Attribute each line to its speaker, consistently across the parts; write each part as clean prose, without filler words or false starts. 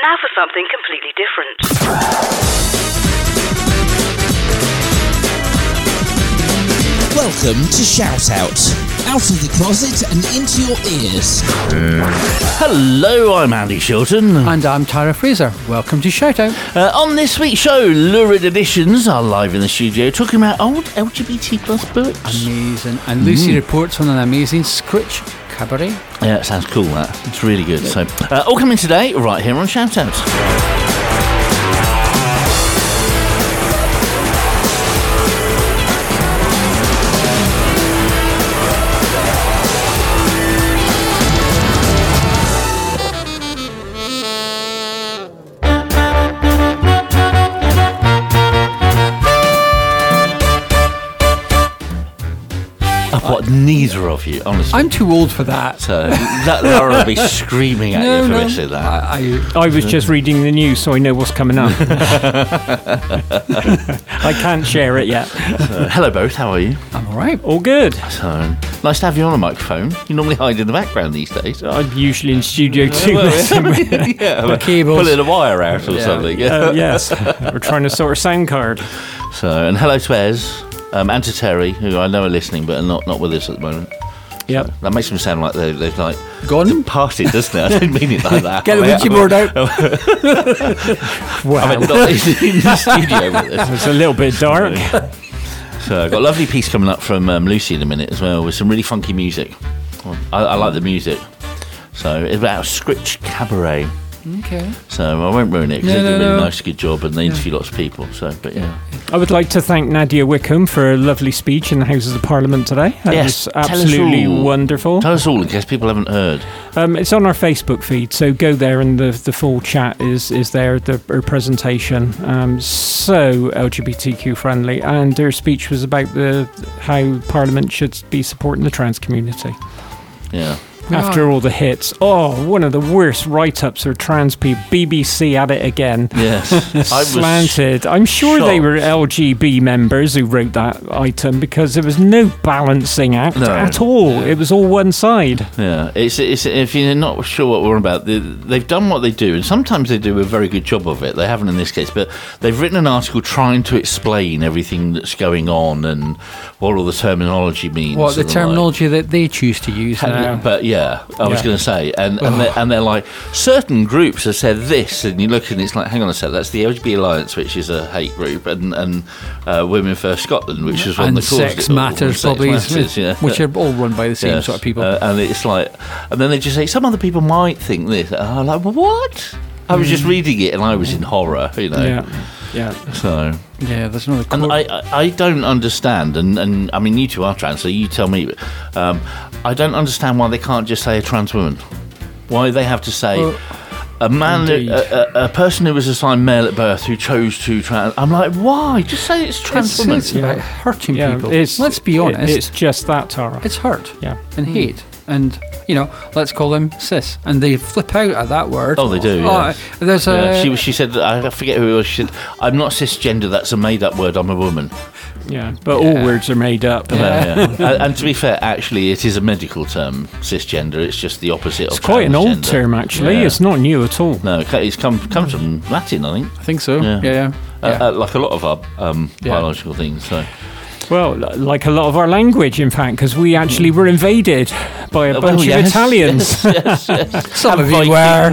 Speaker 1: now for something completely different.
Speaker 2: Welcome to Shout Out. Out of the closet and into your ears.
Speaker 3: Hello, I'm Andy Shilton.
Speaker 4: And I'm Tara Fraser. Welcome to Shout Out.
Speaker 3: On this week's show, Lurid Editions are live in the studio talking about old LGBT plus books.
Speaker 4: Amazing. And Lucy reports on an amazing Scritch cabaret.
Speaker 3: Yeah, it sounds cool, that. It's really good. Yep. So, all coming today, right here on Shout Out. What, neither of you, honestly.
Speaker 4: I'm too old for that.
Speaker 3: So Laura will be screaming at you for missing that.
Speaker 5: I was just reading the news, so I know what's coming up. I can't share it yet.
Speaker 3: Hello both, how are you?
Speaker 4: I'm all right.
Speaker 5: All good.
Speaker 3: So, nice to have you on a microphone. You normally hide in the background these days.
Speaker 5: I'm usually in studio too.
Speaker 3: The
Speaker 4: cables.
Speaker 3: Pulling a wire out or something.
Speaker 5: Yes, we're trying to sort a sound card.
Speaker 3: So, and hello to Ez. And to Terry, who I know are listening but are not with us at the moment.
Speaker 5: Yep.
Speaker 3: So that makes them sound like they've like
Speaker 4: gone
Speaker 3: partied, doesn't it? I didn't mean it like that.
Speaker 4: Get the Ouija board out.
Speaker 3: Wow. I mean, not in the studio with us.
Speaker 5: It's a little bit dark.
Speaker 3: So I've got a lovely piece coming up from Lucy in a minute as well, with some really funky music. I like the music. So it's about Scritch Cabaret.
Speaker 4: Okay.
Speaker 3: So I won't ruin it because they did a really nice, good job, and they interview lots of people. So, but yeah.
Speaker 5: I would like to thank Nadia Wickham for a lovely speech in the Houses of Parliament today. That was absolutely wonderful.
Speaker 3: Tell us all in case people haven't heard.
Speaker 5: It's on our Facebook feed, so go there and the full chat is there, her presentation. So LGBTQ friendly, and her speech was about how Parliament should be supporting the trans community.
Speaker 3: Yeah.
Speaker 5: After all the hits. one of the worst write-ups for trans people. BBC at it again.
Speaker 3: Yes.
Speaker 5: Slanted. I'm sure they were LGB members who wrote that item, because there was no balancing act at all. Yeah. It was all one side.
Speaker 3: Yeah. It's if you're not sure what we're about, they've done what they do, and sometimes they do a very good job of it. They haven't in this case, but they've written an article trying to explain everything that's going on and what all the terminology means.
Speaker 4: What the terminology that they choose to use now.
Speaker 3: But I was going to say, and they're like, certain groups have said this, and you look and it's like, hang on a sec, that's the LGBT Alliance, which is a hate group, and Women First Scotland, which is one that caused
Speaker 4: Sex Matters, probably, which are all run by the same sort of people.
Speaker 3: And it's like, and then they just say, some other people might think this. I'm like, what? I was just reading it and I was in horror,
Speaker 5: Yeah.
Speaker 3: So
Speaker 4: there's no.
Speaker 3: And I don't understand, and I mean, you two are trans, so you tell me. I don't understand why they can't just say a trans woman. Why they have to say a man, a person who was assigned male at birth who chose to trans. I'm like, why? Just say it's trans woman.
Speaker 4: It's about hurting people. Let's be honest.
Speaker 5: It's just that, Tara.
Speaker 4: It's hurt. And hate. And, let's call them cis. And they flip out at that word.
Speaker 3: Oh, they do, yeah.
Speaker 4: There's
Speaker 3: she said, I forget who it was, she said, I'm not cisgender, that's a made-up word, I'm a woman.
Speaker 5: Yeah, but all words are made up.
Speaker 3: And to be fair, actually, it is a medical term, cisgender. It's just the opposite of transgender.
Speaker 5: It's quite an old term, actually. Yeah. It's not new at all.
Speaker 3: No, it comes from Latin, I think.
Speaker 4: I think so, yeah.
Speaker 3: Like a lot of our biological things, so...
Speaker 5: Well, like a lot of our language, in fact, because we actually were invaded by a bunch of Italians.
Speaker 3: Yes.
Speaker 4: Some of you were.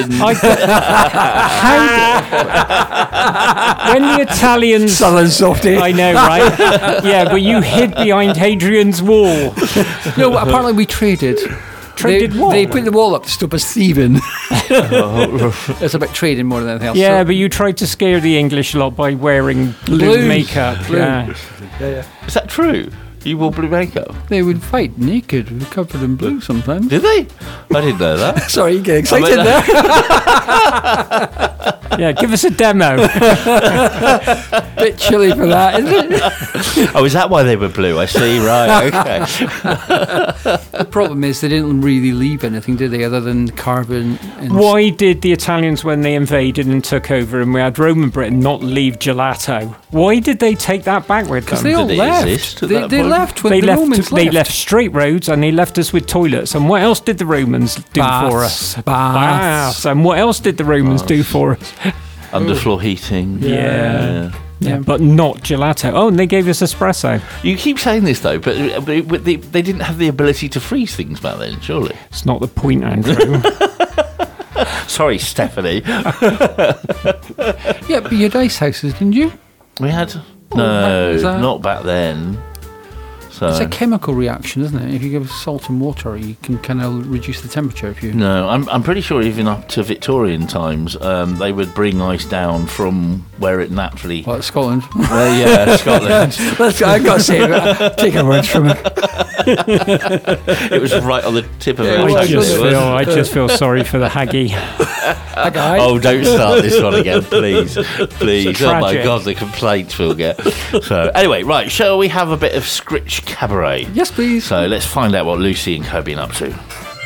Speaker 5: When the Italians...
Speaker 4: Southern softy.
Speaker 5: I know, right? Yeah, but you hid behind Hadrian's Wall.
Speaker 4: No, apparently we traded. They put the wall up to stop us thieving. It's about trading more than anything else.
Speaker 5: Yeah, but you tried to scare the English lot by wearing blue makeup.
Speaker 4: Blue.
Speaker 5: Yeah.
Speaker 3: Is that true? You wore blue makeup?
Speaker 4: They would fight naked, covered in blue sometimes.
Speaker 3: Did they? I didn't know that.
Speaker 4: Sorry, you get excited there.
Speaker 5: Yeah, give us a demo.
Speaker 4: Bit chilly for that, isn't it?
Speaker 3: Oh, is that why they were blue? I see, right, okay.
Speaker 4: The problem is they didn't really leave anything, did they, other than carbon and...
Speaker 5: Why did the Italians, when they invaded and took over and we had Roman Britain, not leave gelato? Why did they take that back with them?
Speaker 4: Because they all
Speaker 3: Did it
Speaker 4: left.
Speaker 3: exist at
Speaker 4: They
Speaker 3: that point?
Speaker 4: left when the Romans
Speaker 5: They
Speaker 4: left.
Speaker 5: left straight roads and they left us with toilets. And what else did the Romans do for us? Baths. And what else did the Romans do for us?
Speaker 3: Underfloor heating.
Speaker 5: Yeah. But not gelato. Oh, and they gave us espresso.
Speaker 3: You keep saying this though, but they didn't have the ability to freeze things back then, surely.
Speaker 5: It's not the point, Andrew.
Speaker 3: Sorry, Stephanie.
Speaker 4: Yeah, but you had ice houses, didn't you?
Speaker 3: We had
Speaker 4: is that-
Speaker 3: not back then. So
Speaker 4: It's a chemical reaction, isn't it? If you give salt and water, you can kind of reduce the temperature if you...
Speaker 3: no, I'm pretty sure even up to Victorian times, they would bring ice down from where it naturally.
Speaker 4: Well, Scotland.
Speaker 3: Yeah, Scotland.
Speaker 4: I've got to say, take a word from it.
Speaker 3: It was right on the tip of
Speaker 4: Yeah,
Speaker 3: her
Speaker 4: well,
Speaker 3: tongue.
Speaker 5: I just feel sorry for the Haggy.
Speaker 3: Oh, don't start this one again, please. Please. Oh my
Speaker 5: tragic.
Speaker 3: God, the complaints we'll get. So, anyway, right, shall we have a bit of Scritch Cabaret?
Speaker 4: Yes, please.
Speaker 3: So, let's find out what Lucy and Co have been up to.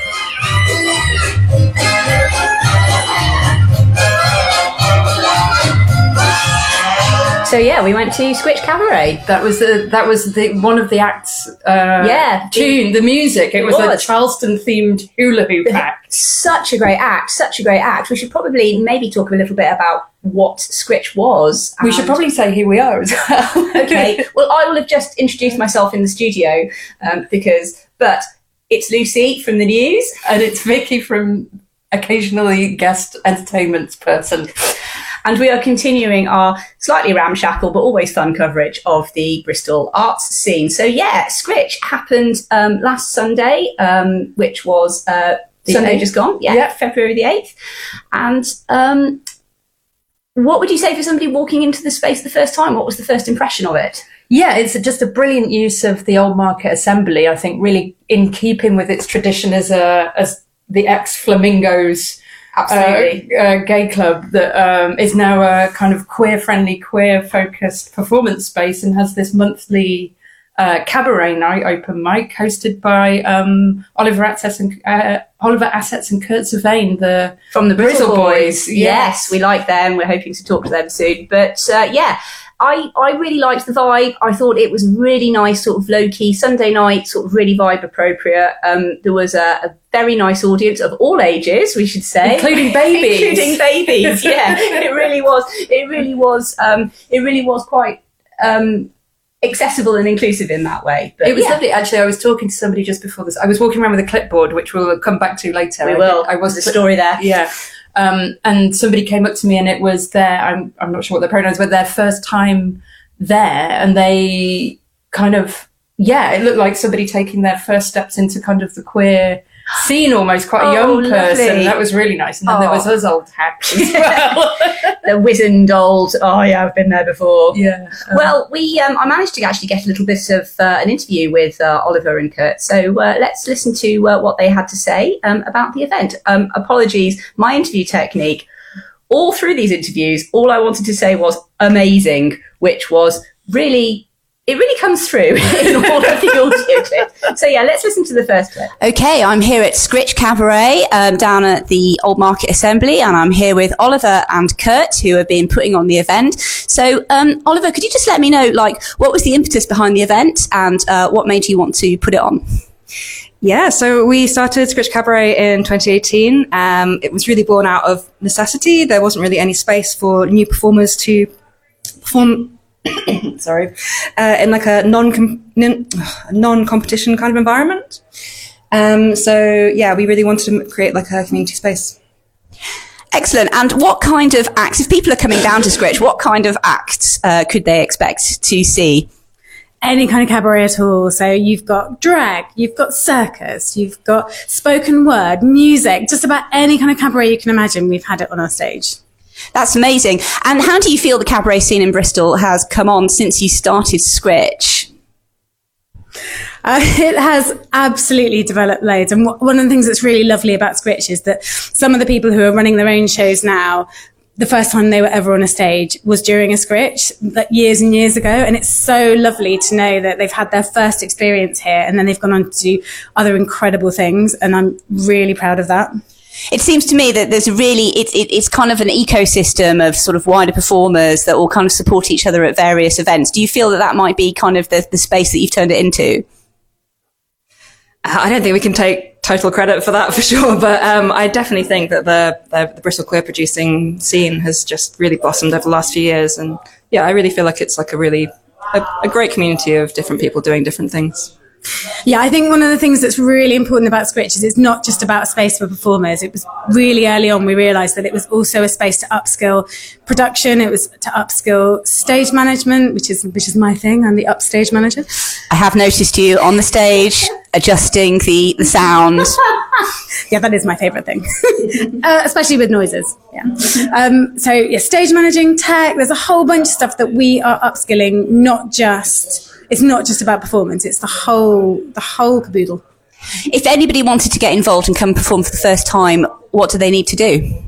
Speaker 6: So yeah, we went to Scritch Cabaret.
Speaker 7: That was the one of the acts.
Speaker 6: Tune,
Speaker 7: the music. It was a
Speaker 6: was.
Speaker 7: Charleston themed hula hoop act.
Speaker 6: Such a great act. We should probably maybe talk a little bit about what Scritch was.
Speaker 7: We should probably say who we are as well.
Speaker 6: Okay. Well, I will have just introduced myself in the studio but it's Lucy from the news.
Speaker 7: And it's Vicky from occasionally guest entertainment person.
Speaker 6: And we are continuing our slightly ramshackle but always fun coverage of the Bristol arts scene. So yeah, Scritch happened last Sunday, which was Sunday
Speaker 7: 8th.
Speaker 6: just gone. Yeah, February the 8th. And what would you say for somebody walking into the space the first time? What was the first impression of it?
Speaker 7: Yeah, it's just a brilliant use of the Old Market Assembly. I think really in keeping with its tradition as the ex-Flamingos
Speaker 6: Absolutely.
Speaker 7: Gay club that is now a kind of queer-friendly, queer-focused performance space and has this monthly cabaret night, open mic, hosted by Oliver Assets and Kurt Sylvain,
Speaker 6: From the
Speaker 7: Brizzle
Speaker 6: Boys.
Speaker 7: Boys.
Speaker 6: Yes, we like them. We're hoping to talk to them soon. But I really liked the vibe. I thought it was really nice, sort of low-key Sunday night, sort of really vibe appropriate. There was a very nice audience of all ages, we should say.
Speaker 7: Including babies.
Speaker 6: Including babies, yeah. It really was. It really was quite accessible and inclusive in that way. But
Speaker 7: it was lovely. Actually, I was talking to somebody just before this. I was walking around with a clipboard, which we'll come back to later.
Speaker 6: We will.
Speaker 7: I was
Speaker 6: There's a story there.
Speaker 7: Yeah. And somebody came up to me and it was I'm not sure what their pronouns were, their first time there. And they kind of, it looked like somebody taking their first steps into kind of the queer scene, almost quite a young person.
Speaker 6: Lovely.
Speaker 7: That was really nice. And then there was us old hacks as well.
Speaker 6: The wizened old, I've been there before.
Speaker 7: Yeah.
Speaker 6: Well, I managed to actually get a little bit of an interview with Oliver and Kurt. So let's listen to what they had to say about the event. Apologies, my interview technique. All through these interviews, all I wanted to say was amazing, which was it really comes through in all of the audio clips. So yeah, let's listen to the first clip. Okay, I'm here at Scritch Cabaret down at the Old Market Assembly, and I'm here with Oliver and Kurt, who have been putting on the event. So Oliver, could you just let me know, what was the impetus behind the event and what made you want to put it on?
Speaker 8: Yeah, so we started Scritch Cabaret in 2018. It was really born out of necessity. There wasn't really any space for new performers to perform in like a non-competition kind of environment. So yeah, we really wanted to create like a community space.
Speaker 6: Excellent. And what kind of acts, if people are coming down to Scritch, what kind of acts could they expect to see?
Speaker 9: Any kind of cabaret at all. So you've got drag, you've got circus, you've got spoken word, music, just about any kind of cabaret you can imagine. We've had it on our stage.
Speaker 6: That's amazing. And how do you feel the cabaret scene in Bristol has come on since you started Scritch?
Speaker 9: It has absolutely developed loads. And one of the things that's really lovely about Scritch is that some of the people who are running their own shows now, the first time they were ever on a stage was during a Scritch, like years and years ago. And it's so lovely to know that they've had their first experience here and then they've gone on to do other incredible things. And I'm really proud of that.
Speaker 6: It seems to me that there's it's kind of an ecosystem of sort of wider performers that all kind of support each other at various events. Do you feel that might be kind of the space that you've turned it into?
Speaker 8: I don't think we can take total credit for that for sure, but I definitely think that the Bristol queer producing scene has just really blossomed over the last few years. And yeah, I really feel like it's like a great community of different people doing different things.
Speaker 9: Yeah, I think one of the things that's really important about Scritch is it's not just about a space for performers. It was really early on we realised that it was also a space to upskill production. It was to upskill stage management, which is my thing. I'm the upstage manager.
Speaker 6: I have noticed you on the stage adjusting the sound.
Speaker 9: Yeah, that is my favourite thing, especially with noises. Yeah. So yeah, stage managing, tech. There's a whole bunch of stuff that we are upskilling. It's not just about performance. It's the whole caboodle.
Speaker 6: If anybody wanted to get involved and come perform for the first time, what do they need to do?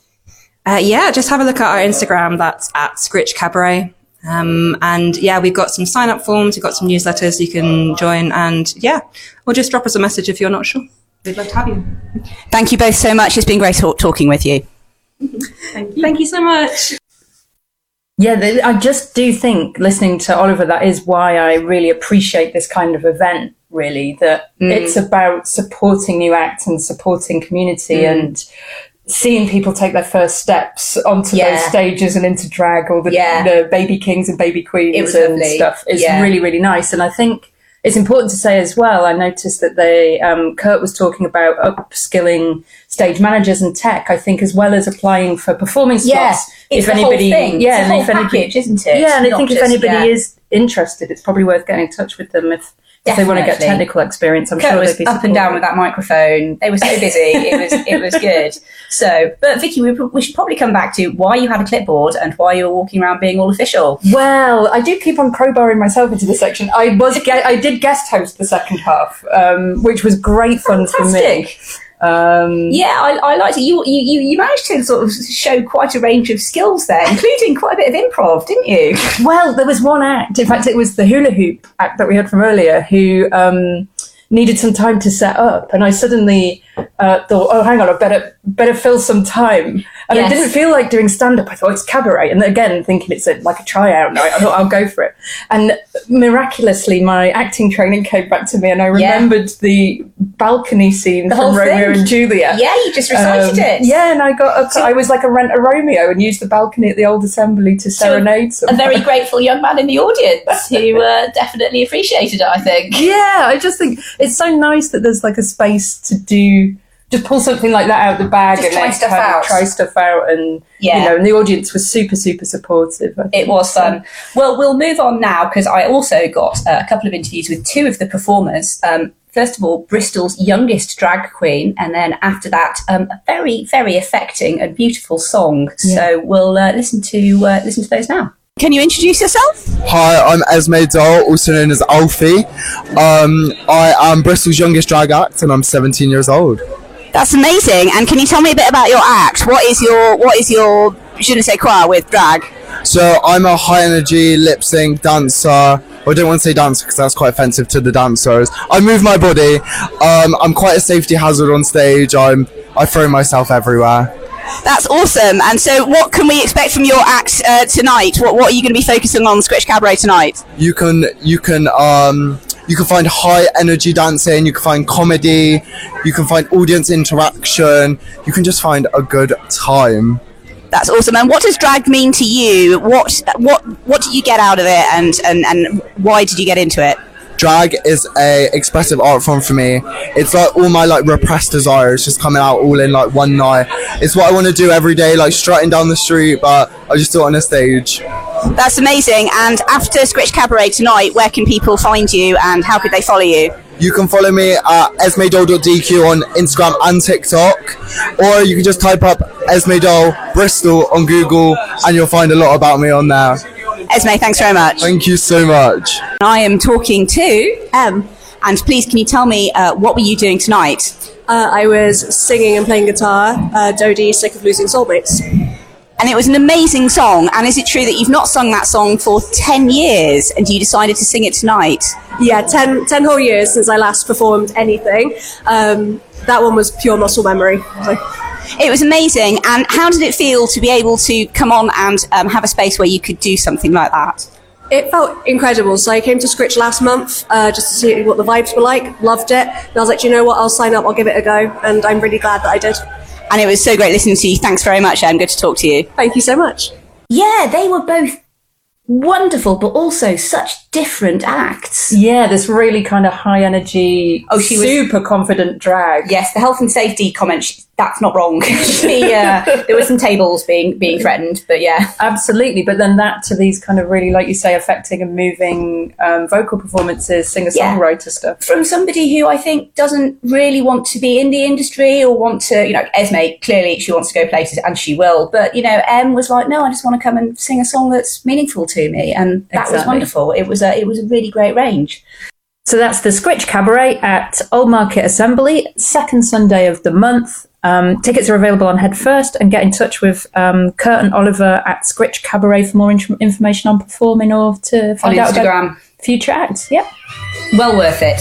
Speaker 8: Just have a look at our Instagram. That's at Scritch Cabaret. And yeah, we've got some sign up forms. We've got some newsletters you can join. And yeah, or just drop us a message if you're not sure. We'd love to have you.
Speaker 6: Thank you both so much. It's been great talking with you.
Speaker 8: Thank you so much.
Speaker 7: Yeah, I just do think, listening to Oliver, that is why I really appreciate this kind of event, really, that it's about supporting new acts and supporting community and seeing people take their first steps onto those stages and into drag, or the baby kings and baby queens and lovely stuff is really, really nice. And I think it's important to say as well, I noticed that Kurt was talking about upskilling stage managers and tech, I think, as well as applying for performing slots.
Speaker 6: It's the whole thing. It's a whole package, isn't it?
Speaker 7: Yeah, and I think if anybody is interested, it's probably worth getting in touch with them if they want to get technical experience. I'm
Speaker 6: Kurt
Speaker 7: sure
Speaker 6: was
Speaker 7: they'd be
Speaker 6: up and down with that microphone. They were so busy. It was good. So, but Vicky, we should probably come back to why you had a clipboard and why you were walking around being all official.
Speaker 7: Well, I do keep on crowbarring myself into this section. I did guest host the second half, which was great fun for me.
Speaker 6: I liked it. You managed to sort of show quite a range of skills there, including quite a bit of improv, didn't you?
Speaker 7: Well, there was one act. In fact, it was the hula hoop act that we heard from earlier, who needed some time to set up, and I suddenly thought, oh, hang on, I better fill some time. And I didn't feel like doing stand-up. I thought, it's cabaret. And again, thinking it's like a tryout night, I thought, I'll go for it. And miraculously, my acting training came back to me, and I remembered the balcony scene from Romeo and Juliet.
Speaker 6: Yeah, you just recited it.
Speaker 7: Yeah, and I got up, I was like a Romeo and used the balcony at the old assembly to serenade someone.
Speaker 6: A very grateful young man in the audience who definitely appreciated it, I think.
Speaker 7: Yeah, I just think it's so nice that there's like a space to just pull something like that out of the bag
Speaker 6: just
Speaker 7: and try stuff out, and and the audience was super, super supportive.
Speaker 6: It was fun. Well, we'll move on now, because I also got a couple of interviews with two of the performers. First of all, Bristol's youngest drag queen, and then after that, a very, very affecting and beautiful song. Yeah. So we'll listen to those now. Can you introduce yourself?
Speaker 10: Hi, I'm Esme Doll, also known as Alfie. I am Bristol's youngest drag act, and I'm 17 years old.
Speaker 6: That's amazing. And can you tell me a bit about your act? What is your je ne sais quoi with drag?
Speaker 10: So I'm a high energy lip sync dancer. I don't want to say dancer because that's quite offensive to the dancers. I move my body. I'm quite a safety hazard on stage. I throw myself everywhere.
Speaker 6: That's awesome. And so what can we expect from your act tonight? What are you going to be focusing on Scritch Cabaret tonight?
Speaker 10: You can find high energy dancing, you can find comedy, you can find audience interaction, you can just find a good time.
Speaker 6: That's awesome. And what does drag mean to you? What do you get out of it, and why did you get into it?
Speaker 10: Drag is a expressive art form for me. It's like all my like repressed desires just coming out all in like one night. It's what I want to do every day, like strutting down the street, but I just do it on a stage.
Speaker 6: That's amazing. And after Scritch Cabaret tonight, where can people find you and how could they follow you?
Speaker 10: You can follow me at esmedoll.dq on Instagram and TikTok, or you can just type up Esme Doll Bristol on Google and you'll find a lot about me on there.
Speaker 6: Esme, thanks very much.
Speaker 10: Thank you so much.
Speaker 6: I am talking to Em, and please can you tell me what were you doing tonight?
Speaker 11: I was singing and playing guitar, Dodie, Sick of Losing Soulmates.
Speaker 6: And it was an amazing song. And is it true that you've not sung that song for 10 years and you decided to sing it tonight?
Speaker 11: Yeah, 10 whole years since I last performed anything. That one was pure muscle memory.
Speaker 6: It was amazing. And how did it feel to be able to come on and have a space where you could do something like that?
Speaker 11: It felt incredible. So I came to Scritch last month just to see what the vibes were like. Loved it. And I was like, you know what? I'll sign up. I'll give it a go. And I'm really glad that I did.
Speaker 6: And it was so great listening to you. Thanks very much, Em. Good to talk to you.
Speaker 11: Thank you so much.
Speaker 6: Yeah, they were both wonderful, but also such different acts.
Speaker 7: Yeah, this really kind of high energy,
Speaker 6: she
Speaker 7: super confident drag.
Speaker 6: Yes, the health and safety comment, that's not wrong. There were some tables being threatened, but yeah.
Speaker 7: Absolutely, but then that to these kind of really, like you say, affecting and moving vocal performances, singer-songwriter stuff.
Speaker 6: From somebody who I think doesn't really want to be in the industry or want to, Esme, clearly she wants to go places and she will, but, Em was like, no, I just want to come and sing a song that's meaningful to me, and that was wonderful. It was a really great range.
Speaker 7: So that's the Scritch Cabaret at Old Market Assembly, second Sunday of the month. Tickets are available on Head First, and get in touch with Kurt and Oliver at Scritch Cabaret for more information on performing or to find out about future acts. Yep.
Speaker 6: Well worth it.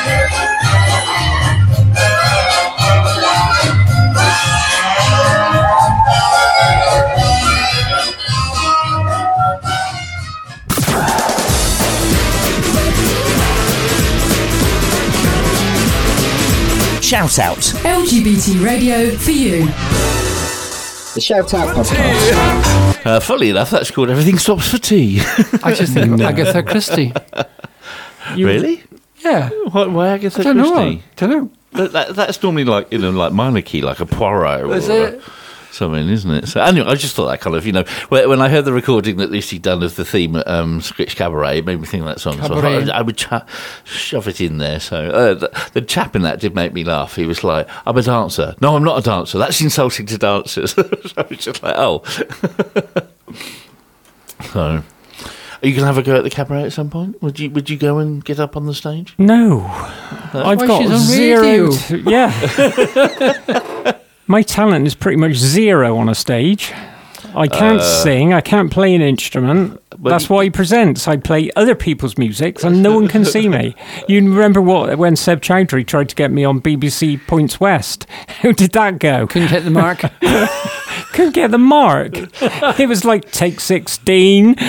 Speaker 2: Shout Out.
Speaker 12: LGBT radio for you.
Speaker 2: The Shout Out podcast.
Speaker 3: Funnily enough, that's called Everything Stops for Tea.
Speaker 4: I just think of Agatha Christie.
Speaker 3: Really?
Speaker 4: Yeah.
Speaker 3: Why Agatha
Speaker 4: Christie?
Speaker 3: I
Speaker 4: don't know.
Speaker 3: That's normally like monarchy, like a Poirot or something, isn't it? So anyway, I just thought that kind of, when I heard the recording that Lucy done of the theme at Scritch Cabaret, it made me think of that song. So I would shove it in there. So the chap in that did make me laugh. He was like, I'm a dancer. No, I'm not a dancer. That's insulting to dancers. So I was just like, oh. So, are you going to have a go at the cabaret at some point? Would you go and get up on the stage?
Speaker 5: No. I've got zero. Yeah. My talent is pretty much zero on a stage. I can't sing. I can't play an instrument. That's why he presents. I play other people's music, and no one can see me. You remember when Seb Chowdhury tried to get me on BBC Points West? How did that go?
Speaker 4: Couldn't hit the mark.
Speaker 5: Couldn't get the mark. It was like take 16.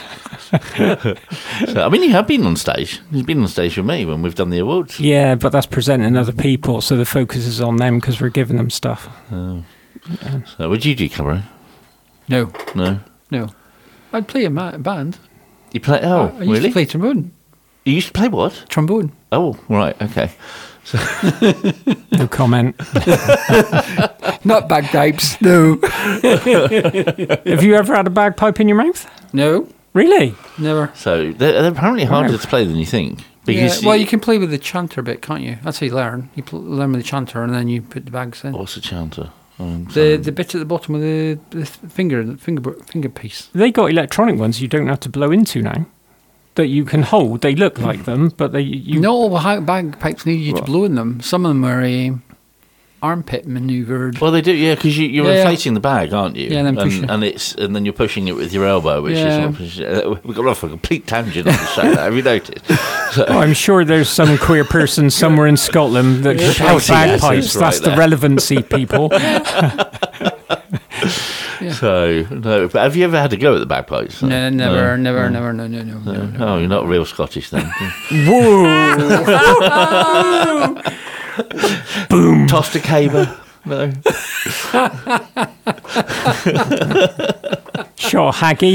Speaker 3: So, you have been on stage. You've been on stage with me when we've done the awards.
Speaker 5: Yeah, but that's presenting other people, so the focus is on them because we're giving them stuff.
Speaker 3: Oh. So, would you do cabaret?
Speaker 4: No.
Speaker 3: No?
Speaker 4: I'd play a band.
Speaker 3: You play? Oh,
Speaker 4: I used to play trombone.
Speaker 3: You used to play what?
Speaker 4: Trombone.
Speaker 3: Oh, right, okay. So
Speaker 5: no comment.
Speaker 4: Not bagpipes. No.
Speaker 5: Have you ever had a bagpipe in your mouth?
Speaker 4: No.
Speaker 5: Really?
Speaker 4: Never.
Speaker 3: So they're apparently harder to play than you think. Because
Speaker 4: you can play with the chanter bit, can't you? That's how you learn. You learn with the chanter, and then you put the bags in.
Speaker 3: What's a chanter?
Speaker 4: The bit at the bottom of the finger piece.
Speaker 5: They got electronic ones you don't have to blow into now. That you can hold. They look like them, but
Speaker 4: not all bagpipes need you to blow in them. Some of them are armpit manoeuvred.
Speaker 3: Well, they do, yeah, because you're inflating the bag, aren't you?
Speaker 4: Yeah, and then pushing
Speaker 3: and then you're pushing it with your elbow, which is we've got off a complete tangent on the show. Have you noticed? So,
Speaker 5: I'm sure there's some queer person somewhere in Scotland that plays bagpipes. That's the relevancy, people.
Speaker 3: So, no, but have you ever had to go at the bagpipes? So?
Speaker 4: No, never.
Speaker 3: Oh, you're not real Scottish then.
Speaker 5: Whoa! Boom.
Speaker 3: Tossed a caber. No.
Speaker 5: Sure, Haggy.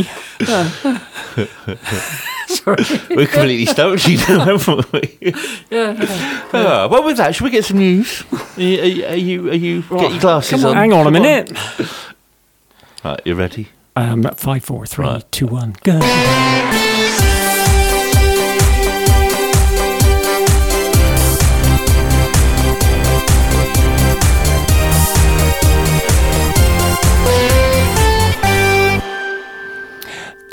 Speaker 3: Sorry. We're completely stumped you now, haven't we? Yeah. Well, with that, should we get some news? Are you get your glasses on?
Speaker 5: Hang on a minute.
Speaker 3: Right, you ready?
Speaker 5: 5, 4, 3, 2, 1, go.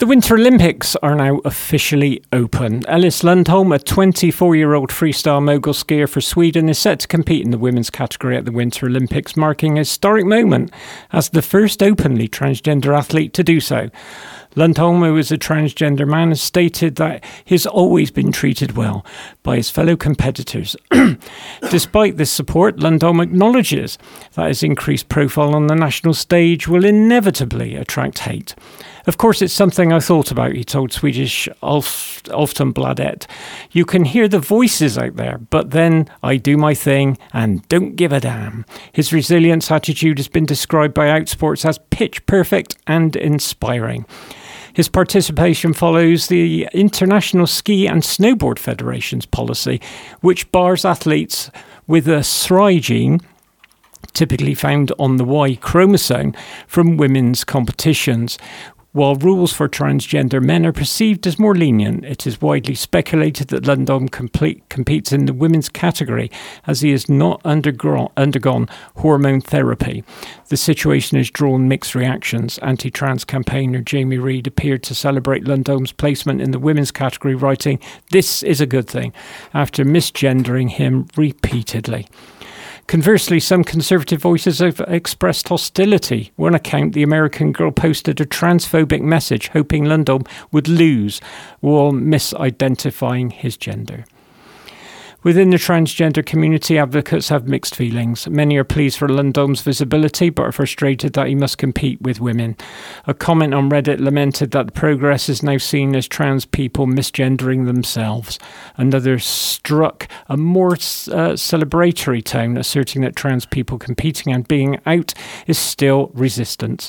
Speaker 5: The Winter Olympics are now officially open. Ellis Lundholm, a 24-year-old freestyle mogul skier for Sweden, is set to compete in the women's category at the Winter Olympics, marking a historic moment as the first openly transgender athlete to do so. Lundholm, who is a transgender man, has stated that he has always been treated well by his fellow competitors. Despite this support, Lundholm acknowledges that his increased profile on the national stage will inevitably attract hate. Of course, it's something I thought about, he told Swedish Aftonbladet. You can hear the voices out there, but then I do my thing and don't give a damn. His resilience attitude has been described by Outsports as pitch perfect and inspiring. His participation follows the International Ski and Snowboard Federation's policy, which bars athletes with a SRY gene, typically found on the Y chromosome, from women's competitions. While rules for transgender men are perceived as more lenient, it is widely speculated that Lundholm competes in the women's category as he has not undergone hormone therapy. The situation has drawn mixed reactions. Anti-trans campaigner Jamie Reid appeared to celebrate Lundholm's placement in the women's category, writing, "This is a good thing," after misgendering him repeatedly. Conversely, some conservative voices have expressed hostility. One account, The American Girl, posted a transphobic message hoping Lundholm would lose while misidentifying his gender. Within the transgender community, advocates have mixed feelings. Many are pleased for Lundholm's visibility, but are frustrated that he must compete with women. A comment on Reddit lamented that the progress is now seen as trans people misgendering themselves. Another struck a more celebratory tone, asserting that trans people competing and being out is still resistance.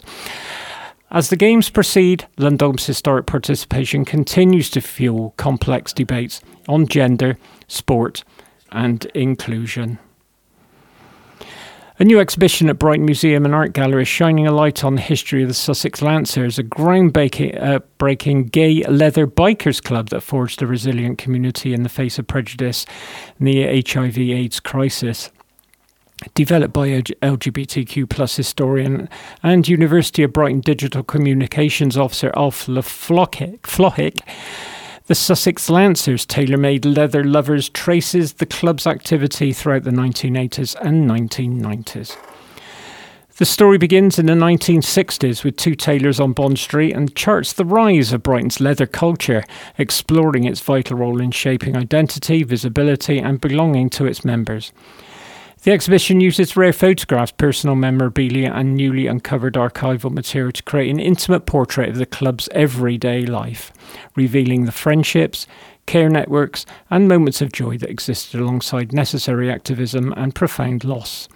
Speaker 5: As the Games proceed, Lundholm's historic participation continues to fuel complex debates on gender, sport and inclusion. A new exhibition at Brighton Museum and Art Gallery is shining a light on the history of the Sussex Lancers, a groundbreaking gay leather bikers club that forged a resilient community in the face of prejudice and the HIV/AIDS crisis. Developed by LGBTQ plus historian and University of Brighton digital communications officer Alf Flohick, the Sussex Lancers tailor-made leather lovers traces the club's activity throughout the 1980s and 1990s. The story begins in the 1960s with two tailors on Bond Street and charts the rise of Brighton's leather culture, exploring its vital role in shaping identity, visibility and belonging to its members. The exhibition uses rare photographs, personal memorabilia and newly uncovered archival material to create an intimate portrait of the club's everyday life, revealing the friendships, care networks and moments of joy that existed alongside necessary activism and profound loss.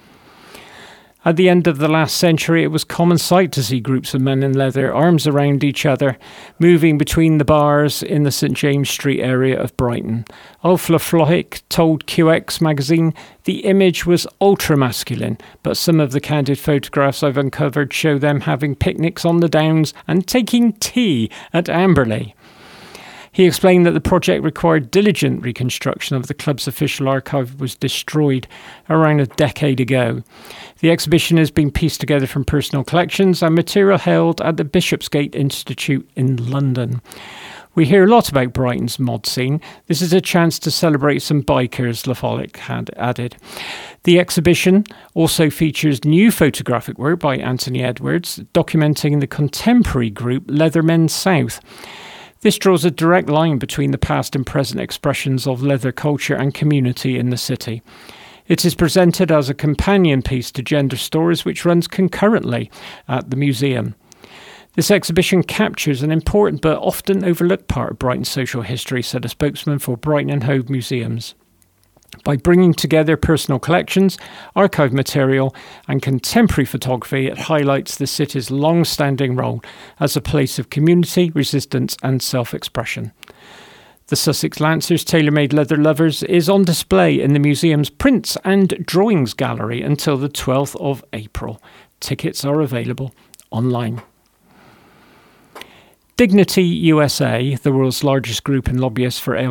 Speaker 5: At the end of the last century, it was common sight to see groups of men in leather, arms around each other, moving between the bars in the St James Street area of Brighton. Ulf Flohick told QX magazine the image was ultra-masculine, but some of the candid photographs I've uncovered show them having picnics on the Downs and taking tea at Amberley. He explained that the project required diligent reconstruction of the club's official archive was destroyed around a decade ago. The exhibition has been pieced together from personal collections and material held at the Bishopsgate Institute in London. We hear a lot about Brighton's mod scene. This is a chance to celebrate some bikers, Lafolic had added. The exhibition also features new photographic work by Anthony Edwards, documenting the contemporary group Leathermen South. This draws a direct line between the past and present expressions of leather culture and community in the city. It is presented as a companion piece to Gender Stories, which runs concurrently at the museum. This exhibition captures an important but often overlooked part of Brighton's social history, said a spokesman for Brighton and Hove Museums. By bringing together personal collections, archive material and contemporary photography, it highlights the city's long-standing role as a place of community, resistance and self-expression. The Sussex Lancers Tailor-Made Leather Lovers is on display in the museum's Prints and Drawings Gallery until the 12th of April. Tickets are available online. Dignity USA, the world's largest group and lobbyist for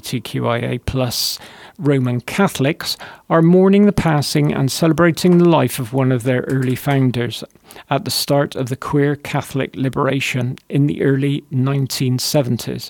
Speaker 5: LGBTQIA+ Roman Catholics, are mourning the passing and celebrating the life of one of their early founders at the start of the queer Catholic liberation in the early 1970s.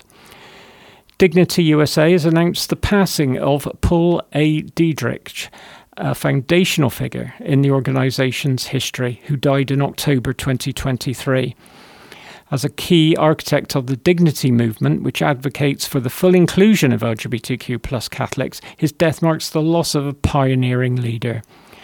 Speaker 5: Dignity USA has announced the passing of Paul A. Dietrich, a foundational figure in the organisation's history, who died in October 2023. As a key architect of the Dignity movement, which advocates for the full inclusion of LGBTQ+ Catholics, his death marks the loss of a pioneering leader.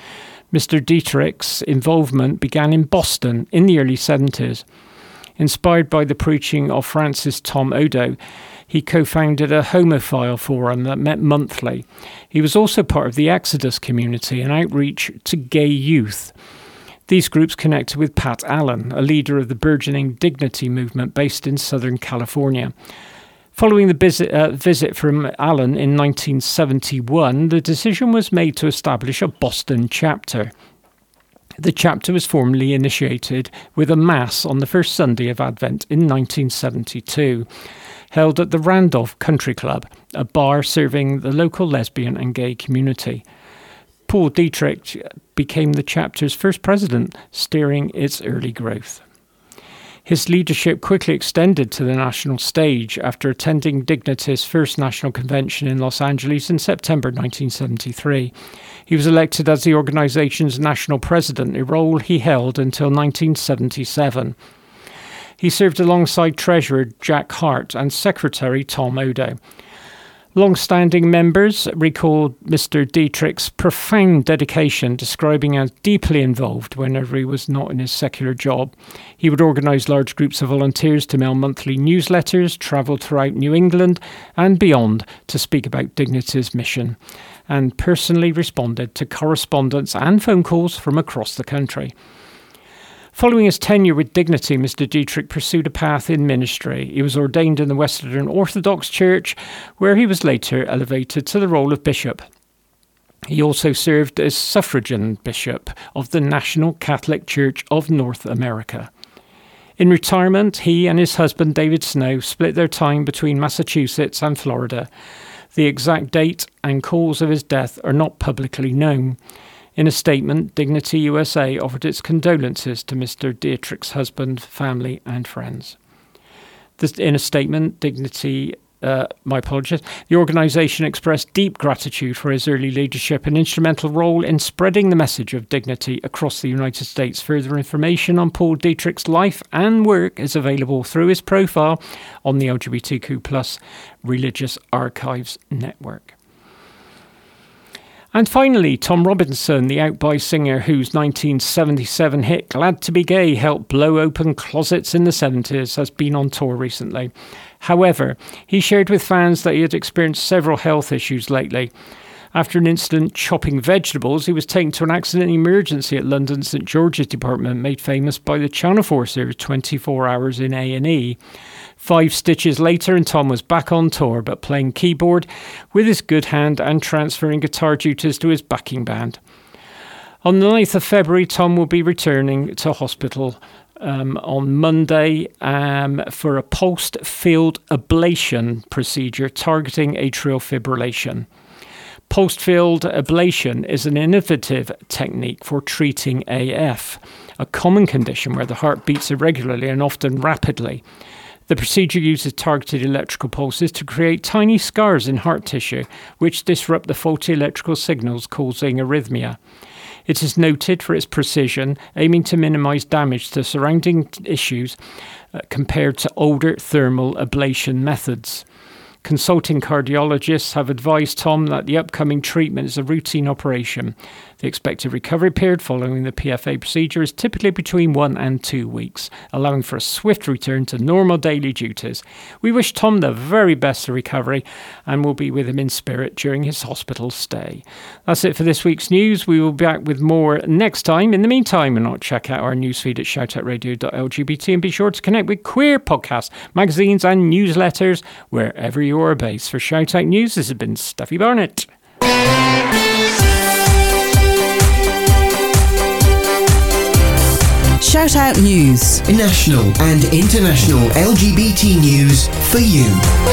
Speaker 5: Mr. Dietrich's involvement began in Boston in the early 70s. Inspired by the preaching of Francis Tom Odo, he co-founded a homophile forum that met monthly. He was also part of the Exodus community and outreach to gay youth. These groups connected with Pat Allen, a leader of the burgeoning Dignity movement based in Southern California. Following the visit from Allen in 1971, the decision was made to establish a Boston chapter. The chapter was formally initiated with a Mass on the first Sunday of Advent in 1972, held at the Randolph Country Club, a bar serving the local lesbian and gay community. Paul Dietrich became the chapter's first president, steering its early growth. His leadership quickly extended to the national stage after attending Dignity's first national convention in Los Angeles in September 1973. He was elected as the organization's national president, a role he held until 1977. He served alongside Treasurer Jack Hart and Secretary Tom Odo. Long-standing members recalled Mr. Dietrich's profound dedication, describing as deeply involved whenever he was not in his secular job. He would organise large groups of volunteers to mail monthly newsletters, travel throughout New England and beyond to speak about Dignity's mission, and personally responded to correspondence and phone calls from across the country. Following his tenure with Dignity, Mr. Dietrich pursued a path in ministry. He was ordained in the Western Orthodox Church, where he was later elevated to the role of bishop. He also served as suffragan bishop of the National Catholic Church of North America. In retirement, he and his husband David Snow split their time between Massachusetts and Florida. The exact date and cause of his death are not publicly known. In a statement, Dignity USA offered its condolences to Mr. Dietrich's husband, family and friends. In a statement, the organisation expressed deep gratitude for his early leadership and instrumental role in spreading the message of dignity across the United States. Further information on Paul Dietrich's life and work is available through his profile on the LGBTQ+ Religious Archives Network. And finally, Tom Robinson, the out-by singer whose 1977 hit Glad to Be Gay helped blow open closets in the 70s, has been on tour recently. However, he shared with fans that he had experienced several health issues lately. After an incident chopping vegetables, he was taken to an accident emergency at London's St George's Department, made famous by the Channel 4 series 24 Hours in A&E. 5 stitches later and Tom was back on tour, but playing keyboard with his good hand and transferring guitar duties to his backing band. On the 9th of February, Tom will be returning to hospital on Monday for a pulsed field ablation procedure targeting atrial fibrillation. Pulsed field ablation is an innovative technique for treating AF, a common condition where the heart beats irregularly and often rapidly. The procedure uses targeted electrical pulses to create tiny scars in heart tissue, which disrupt the faulty electrical signals, causing arrhythmia. It is noted for its precision, aiming to minimise damage to surrounding tissues compared to older thermal ablation methods. Consulting cardiologists have advised Tom that the upcoming treatment is a routine operation. The expected recovery period following the PFA procedure is typically between 1 and 2 weeks, allowing for a swift return to normal daily duties. We wish Tom the very best of recovery and will be with him in spirit during his hospital stay. That's it for this week's news. We will be back with more next time. In the meantime, why not check out our newsfeed at shoutoutradio.lgbt and be sure to connect with queer podcasts, magazines and newsletters wherever you are based. For Shout Out News, this has been Steffi Barnett.
Speaker 13: Shout Out News.
Speaker 14: National and international LGBT news for you.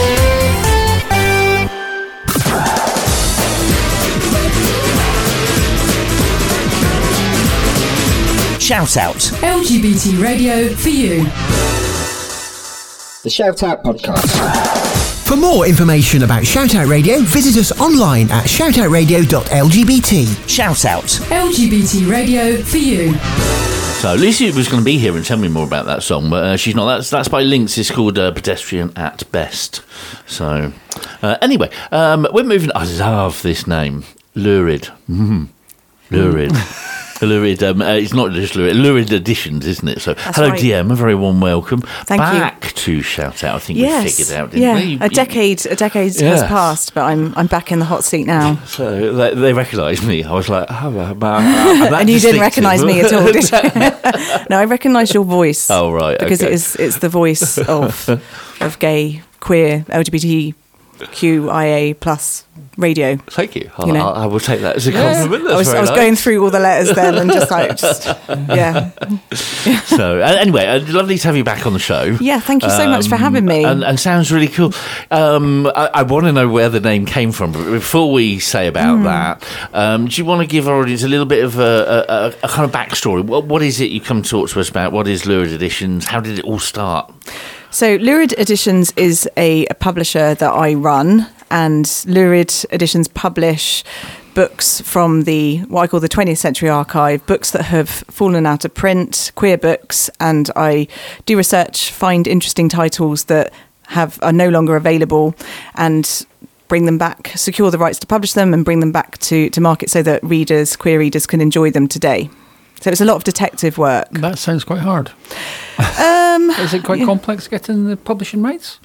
Speaker 2: Shout Out.
Speaker 12: LGBT radio for you.
Speaker 14: The Shout Out Podcast. For more information about Shout Out Radio, visit us online at shoutoutradio.lgbt.
Speaker 2: Shout Out.
Speaker 12: LGBT radio for you.
Speaker 3: So Lucy was going to be here and tell me more about that song, but she's not. That's by Lynx. It's called Pedestrian at Best. So anyway, we're moving. I love this name, Lurid. Lurid. Lurid, it's not just Lurid Editions, isn't it? So, hello, right. DM, a very warm welcome.
Speaker 15: Thank you.
Speaker 3: Back to Shout Out. I think we figured out, didn't we?
Speaker 15: A decade has passed, but I'm back in the hot seat now.
Speaker 3: So they recognised me. I was like,
Speaker 15: and you didn't recognise me at all, did you? No, I recognised your voice.
Speaker 3: Oh right,
Speaker 15: because it's the voice of gay, queer, LGBTQIA plus radio.
Speaker 3: Thank you. I will take that as a compliment.
Speaker 15: I was going through all the letters then and yeah.
Speaker 3: So anyway, lovely to have you back on the show.
Speaker 15: Yeah, thank you so much for having me.
Speaker 3: And sounds really cool. I want to know where the name came from, but before we say about that, do you want to give our audience a little bit of a kind of backstory? What is it you come to talk to us about? What is Lurid Editions? How did it all start?
Speaker 15: So Lurid Editions is a publisher that I run, and Lurid Editions publish books from what I call the 20th Century Archive, books that have fallen out of print, queer books, and I do research, find interesting titles that are no longer available, and bring them back, secure the rights to publish them, and bring them back to market so that queer readers can enjoy them today. So it's a lot of detective work.
Speaker 4: That sounds quite hard. Is it quite complex getting the publishing rights?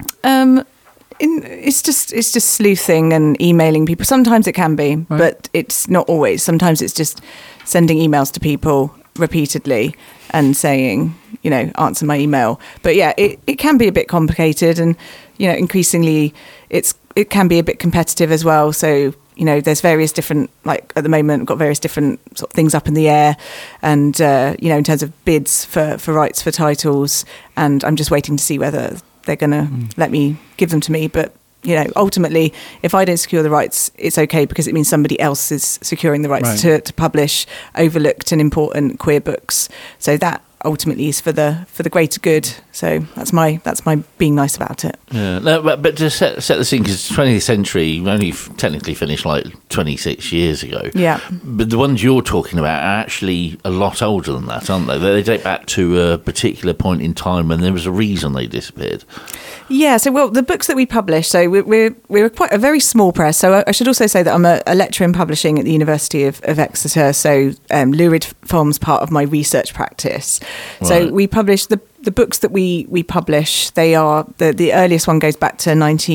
Speaker 15: It's just sleuthing and emailing people. Sometimes it can be, but it's not always. Sometimes it's just sending emails to people repeatedly and saying, answer my email. But yeah, it can be a bit complicated, and increasingly it can be a bit competitive as well. So there's various different, like at the moment, we've got various different sort of things up in the air, and in terms of bids for rights for titles, and I'm just waiting to see whether they're going to let me give them to me. But ultimately, if I don't secure the rights, it's okay, because it means somebody else is securing the rights to publish overlooked and important queer books. So that ultimately is for the greater good. So that's my being nice about it.
Speaker 3: Yeah, no, but to set the scene, because 20th century only technically finished like 26 years ago.
Speaker 15: Yeah.
Speaker 3: But the ones you're talking about are actually a lot older than that, aren't they? They date back to a particular point in time when there was a reason they disappeared.
Speaker 15: Yeah, so the books that we publish, so we're quite a very small press. So I should also say that I'm a lecturer in publishing at the University of Exeter. So Lurid forms part of my research practice. Right. So we publish the books that we publish. They are the earliest one goes back to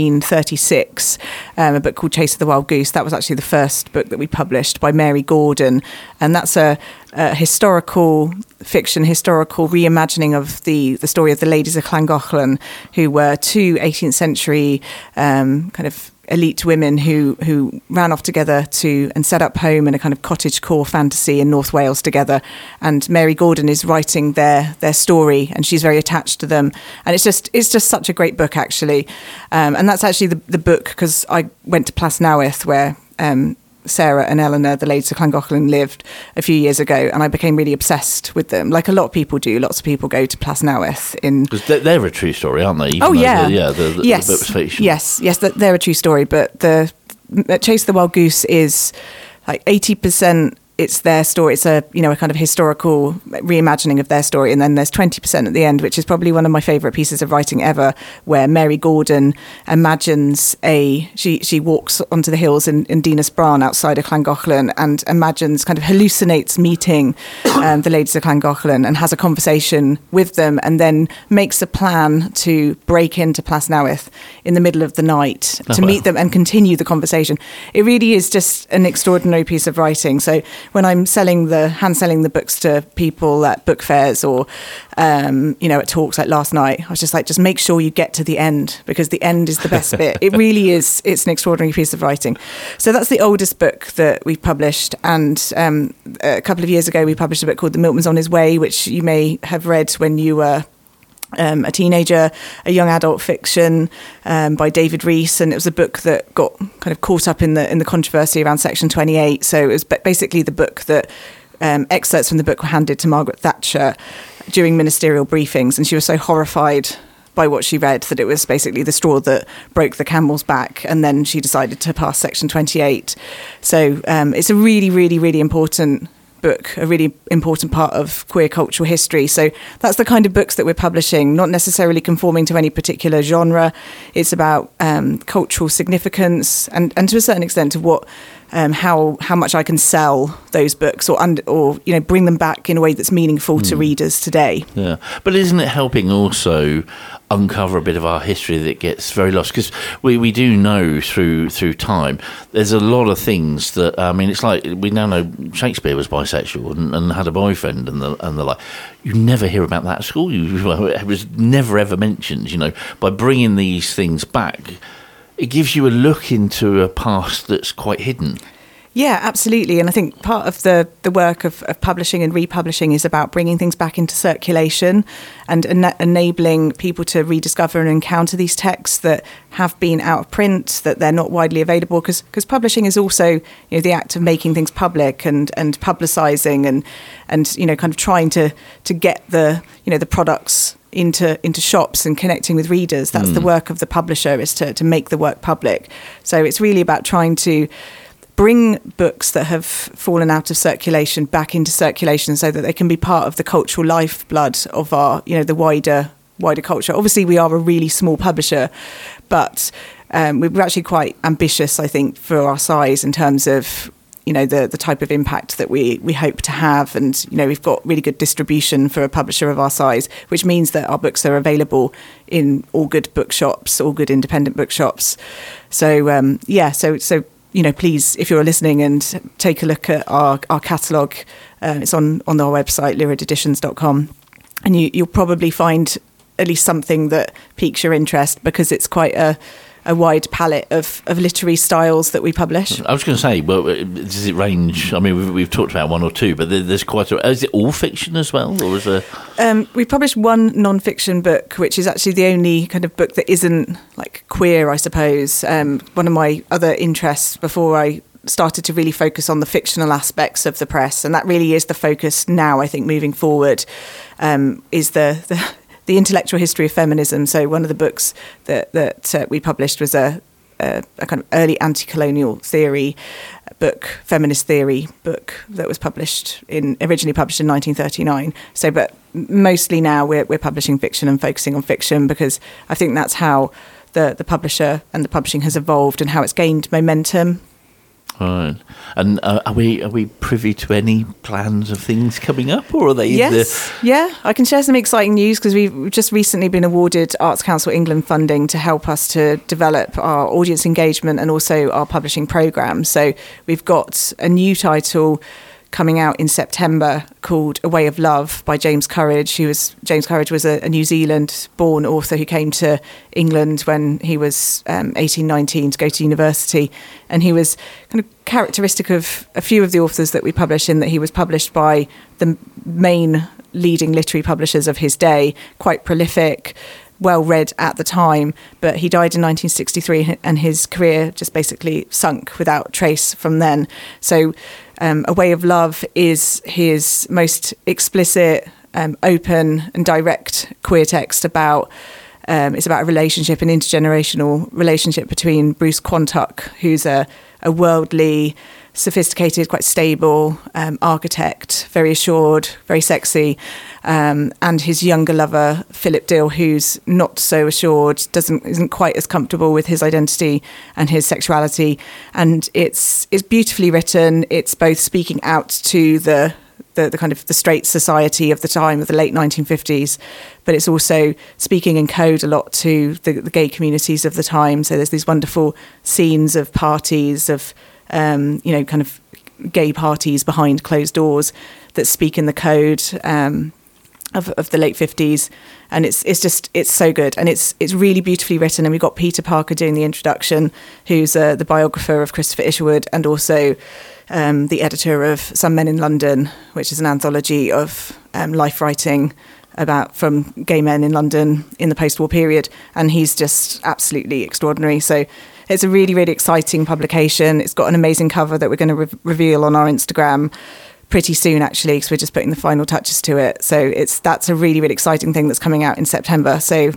Speaker 15: 1936, a book called Chase of the Wild Goose. That was actually the first book that we published by Mary Gordon, and that's a historical fiction, historical reimagining of the story of the ladies of Llangollen, who were two 18th century kind of elite women who ran off together and set up home in a kind of cottagecore fantasy in North Wales together. And Mary Gordon is writing their story, and she's very attached to them. And it's just such a great book, actually. And that's actually the book, because I went to Plasnowith, where Sarah and Eleanor, the ladies of Llangollen, lived a few years ago, and I became really obsessed with them, like a lot of people do. Lots of people go to Plasnowith. Because
Speaker 3: they're a true story, aren't they?
Speaker 15: Yes.
Speaker 3: The book was fiction.
Speaker 15: Yes, they're a true story, but the Chase of the Wild Goose is like 80%. It's their story. It's a kind of historical reimagining of their story, and then there's 20% at the end, which is probably one of my favourite pieces of writing ever, where Mary Gordon imagines she walks onto the hills in Dinas outside of Llangollen, and imagines, kind of hallucinates meeting the ladies of Llangollen, and has a conversation with them, and then makes a plan to break into Plasnowith in the middle of the night to meet them and continue the conversation. It really is just an extraordinary piece of writing. So when I'm hand selling the books to people at book fairs or, at talks like last night, I was just like, just make sure you get to the end, because the end is the best bit. It really is. It's an extraordinary piece of writing. So that's the oldest book that we've published. And a couple of years ago, we published a book called The Milkman's on His Way, which you may have read when you were a teenager, a young adult fiction by David Rees, and it was a book that got kind of caught up in the controversy around Section 28. So it was basically the book that excerpts from the book were handed to Margaret Thatcher during ministerial briefings, and she was so horrified by what she read that it was basically the straw that broke the camel's back, and then she decided to pass Section 28. So it's a really, really, really important book, a really important part of queer cultural history. So that's the kind of books that we're publishing, not necessarily conforming to any particular genre. It's about cultural significance and to a certain extent of what how much I can sell those books or bring them back in a way that's meaningful to readers today.
Speaker 3: Yeah, but isn't it helping also uncover a bit of our history that gets very lost? Because we do know through time there's a lot of things that it's like we now know Shakespeare was bisexual and had a boyfriend and the like. You never hear about that at school. It was never ever mentioned. By bringing these things back, it gives you a look into a past that's quite hidden.
Speaker 15: Yeah, absolutely. And I think part of the work of publishing and republishing is about bringing things back into circulation and enabling people to rediscover and encounter these texts that have been out of print, that they're not widely available, because publishing is also the act of making things public and publicising and kind of trying to get the products into shops and connecting with readers. That's the work of the publisher, is to make the work public. So it's really about trying to bring books that have fallen out of circulation back into circulation so that they can be part of the cultural lifeblood of our, the wider culture. Obviously, we are a really small publisher, but we're actually quite ambitious, I think, for our size in terms of the type of impact that we hope to have. And, we've got really good distribution for a publisher of our size, which means that our books are available in all good bookshops, all good independent bookshops. So, so please, if you're listening, and take a look at our catalogue. It's on our website, lurideditions.com. And you'll probably find at least something that piques your interest, because it's quite a wide palette of literary styles that we publish.
Speaker 3: I was going to say, well, does it range? I mean, we've talked about one or two, but there's quite a... Is it all fiction as well, or is there...
Speaker 15: We've published one non-fiction book, which is actually the only kind of book that isn't, like, queer, I suppose. One of my other interests before I started to really focus on the fictional aspects of the press, and that really is the focus now, I think, moving forward, is the intellectual history of feminism. So one of the books that we published was a kind of early anti-colonial theory book, feminist theory book, that was originally published in 1939. So, but mostly now we're publishing fiction and focusing on fiction, because I think that's how the publisher and the publishing has evolved and how it's gained momentum.
Speaker 3: Right. And are we privy to any plans of things coming up, or are they?
Speaker 15: Yes. Yeah, I can share some exciting news, because we've just recently been awarded Arts Council England funding to help us to develop our audience engagement and also our publishing programme. So we've got a new title coming out in September called A Way of Love by James Courage. James Courage was a New Zealand-born author who came to England when he was 18, 19 to go to university. And he was kind of characteristic of a few of the authors that we publish, in that he was published by the main leading literary publishers of his day, quite prolific, well read at the time, but he died in 1963 and his career just basically sunk without trace from then. So A Way of Love is his most explicit, open and direct queer text about it's about a relationship, an intergenerational relationship between Bruce Quantock, who's a worldly, sophisticated, quite stable architect, very assured, very sexy, and his younger lover, Philip Dill, who's not so assured, isn't quite as comfortable with his identity and his sexuality. And it's beautifully written. It's both speaking out to the kind of the straight society of the time, of the late 1950s, but it's also speaking in code a lot to the gay communities of the time. So there's these wonderful scenes of parties, of kind of gay parties behind closed doors that speak in the code of the late 50s, and it's so good, and it's really beautifully written. And we've got Peter Parker doing the introduction, who's the biographer of Christopher Isherwood, and also the editor of Some Men in London, which is an anthology of life writing from gay men in London in the post-war period, and he's just absolutely extraordinary. So it's a really, really exciting publication. It's got an amazing cover that we're going to reveal on our Instagram pretty soon, actually, because we're just putting the final touches to it. So that's a really, really exciting thing that's coming out in September. So,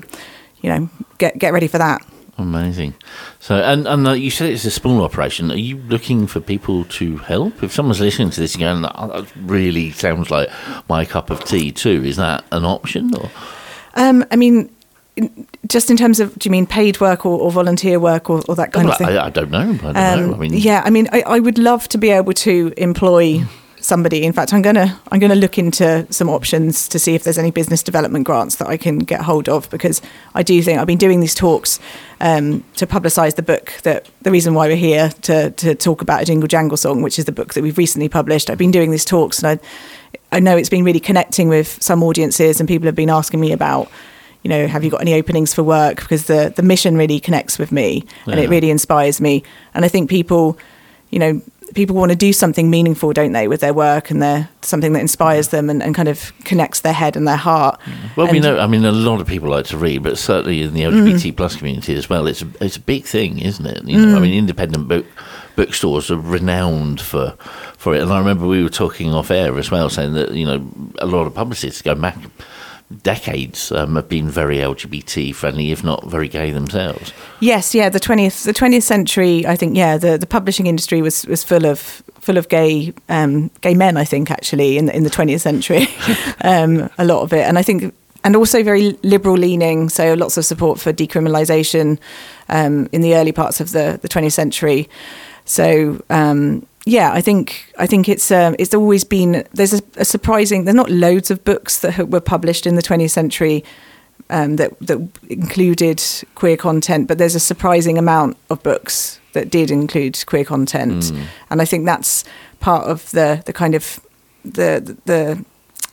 Speaker 15: get ready for that.
Speaker 3: Amazing. So, and you said it's a small operation. Are you looking for people to help? If someone's listening to this and going, that really sounds like my cup of tea too, is that an option? Or?
Speaker 15: I mean, just in terms of, do you mean paid work or volunteer work or that kind of thing?
Speaker 3: I don't know. I mean,
Speaker 15: yeah, I mean, I would love to be able to employ somebody. In fact, I'm gonna look into some options to see if there's any business development grants that I can get hold of, because I do think I've been doing these talks to publicise the book, that the reason why we're here to talk about A Jingle Jangle Song, which is the book that we've recently published. I've been doing these talks, and I know it's been really connecting with some audiences, and people have been asking me about, have you got any openings for work, because the mission really connects with me, and it really inspires me. And I think people want to do something meaningful, don't they, with their work, and something that inspires them and kind of connects their head and their heart.
Speaker 3: Well, we know, I mean, a lot of people like to read, but certainly in the LGBT plus community as well, it's a big thing, isn't it? I mean, independent bookstores are renowned for it. And I remember we were talking off air as well, saying that, a lot of publicists go back decades have been very LGBT friendly, if not very gay themselves.
Speaker 15: Yes, yeah, the 20th century, I think, the publishing industry was full of gay men, I think, actually, in the 20th century, a lot of it, and I think, and also very liberal leaning, so lots of support for decriminalisation in the early parts of the 20th century. So I think it's always been, there's a surprising, there's not loads of books that were published in the 20th century that included queer content, but there's a surprising amount of books that did include queer content, and I think that's part of the kind of the